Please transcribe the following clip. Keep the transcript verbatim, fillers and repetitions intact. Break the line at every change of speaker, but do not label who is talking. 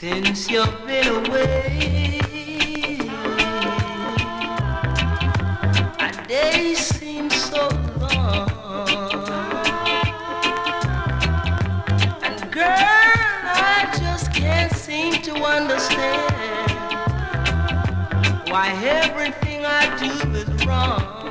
Since you've been away, a day seems so long. And girl, I just can't seem to understand why everything I do is wrong.